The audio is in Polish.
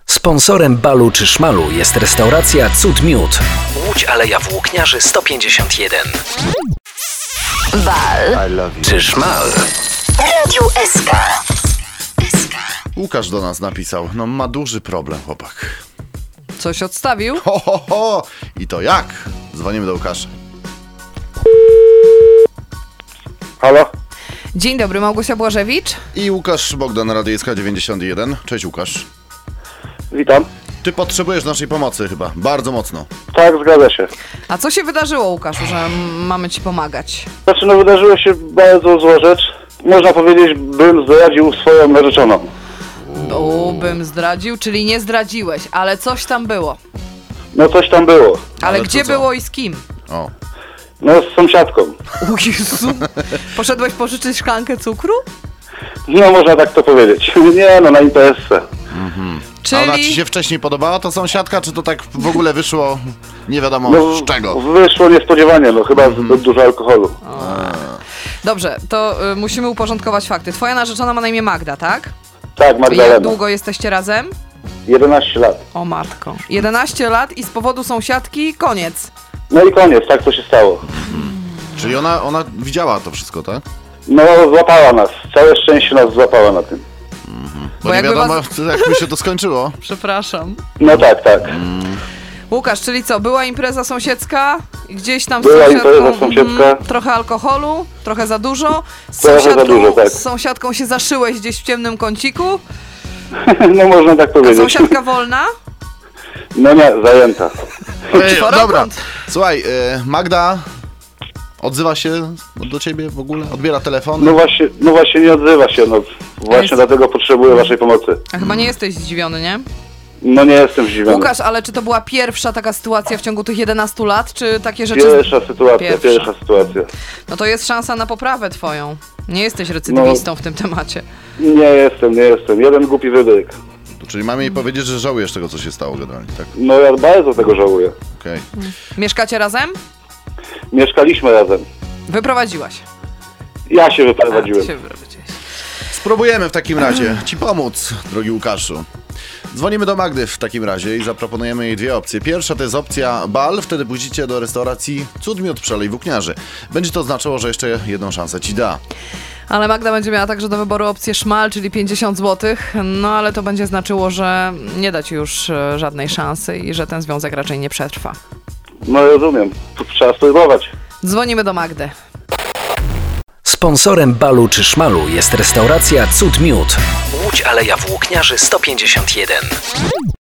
Sponsorem Balu czy Szmalu jest restauracja Cud Miód. Łódź Aleja Włókniarzy 151. Bal czy Szmal? Radio SK. Łukasz do nas napisał. No ma duży problem, chłopak. Coś odstawił? Ho, ho, ho! I to jak? Dzwonimy do Łukasza. Halo? Dzień dobry, Małgosia Błażewicz. I Łukasz Bogdan, Radio SK 91. Cześć Łukasz. Witam. Ty potrzebujesz naszej pomocy chyba, bardzo mocno. Tak, zgadza się. A co się wydarzyło, Łukaszu, że mamy ci pomagać? Znaczy, no wydarzyła się bardzo zła rzecz. Można powiedzieć, bym zdradził swoją narzeczoną. Bym zdradził, czyli nie zdradziłeś, ale coś tam było. No coś tam było. Ale to gdzie co? było i z kim? O. No z sąsiadką. O Jezu. Poszedłeś pożyczyć szklankę cukru? No można tak to powiedzieć. Nie no, na imprezce. A ona ci Czyli się wcześniej podobała, ta sąsiadka, czy to tak w ogóle wyszło nie wiadomo No z czego? wyszło niespodziewanie, no chyba zbyt dużo alkoholu. dobrze, to musimy uporządkować fakty. Twoja narzeczona ma na imię Magda, tak? Tak, Jak Magdalena. długo jesteście razem? 11 lat. O matko. 11 lat i z powodu sąsiadki koniec. No i koniec, tak to się stało. Czyli ona widziała to wszystko, tak? No złapała nas. Całe szczęście nas złapała na tym. Bo Bo nie jakby wiadomo, was- jak by się to skończyło. Przepraszam. No tak, tak. Łukasz, czyli co, była impreza sąsiedzka? Gdzieś tam z Była sąsiadką, impreza sąsiedzka. trochę alkoholu, trochę za dużo. Z Trochę za sąsiadką, dużo, tak. z sąsiadką się zaszyłeś gdzieś w ciemnym kąciku. No można tak powiedzieć. Sąsiadka wolna? No nie, zajęta. Ej, Czworokąt. dobra, słuchaj, Magda odzywa się do ciebie w ogóle? Odbiera telefony? No właśnie nie odzywa się, no. Właśnie jest- dlatego potrzebuję waszej pomocy. A chyba nie jesteś zdziwiony, nie? No nie jestem zdziwiony. Łukasz, ale czy to była pierwsza taka sytuacja w ciągu tych 11 lat, czy takie rzeczy... Pierwsza sytuacja, Pierwsza. pierwsza sytuacja. No to jest szansa na poprawę twoją. Nie jesteś recydywistą w tym temacie. Nie jestem. Jeden głupi wybryk. Czyli mamy jej powiedzieć, że żałujesz tego, co się stało generalnie, tak? No ja bardzo tego żałuję. Okej. Mieszkacie razem? Mieszkaliśmy razem. Wyprowadziłaś. Ja się wyprowadziłem. się wyprowadziłeś. Spróbujemy w takim razie ci pomóc, drogi Łukaszu. Dzwonimy do Magdy w takim razie i zaproponujemy jej dwie opcje. Pierwsza to jest opcja Bal, wtedy pójdziecie do restauracji Cud Miód przy Alei Włókniarzy. Będzie to oznaczało, że jeszcze jedną szansę ci da. Ale Magda będzie miała także do wyboru opcję szmal, czyli 50 zł, no ale to będzie znaczyło, że nie da ci już żadnej szansy i że ten związek raczej nie przetrwa. No rozumiem. Trzeba spróbować. Dzwonimy do Magdy. Sponsorem Balu czy Szmalu jest restauracja Cud Miód. Łódź Aleja Włókniarzy 151.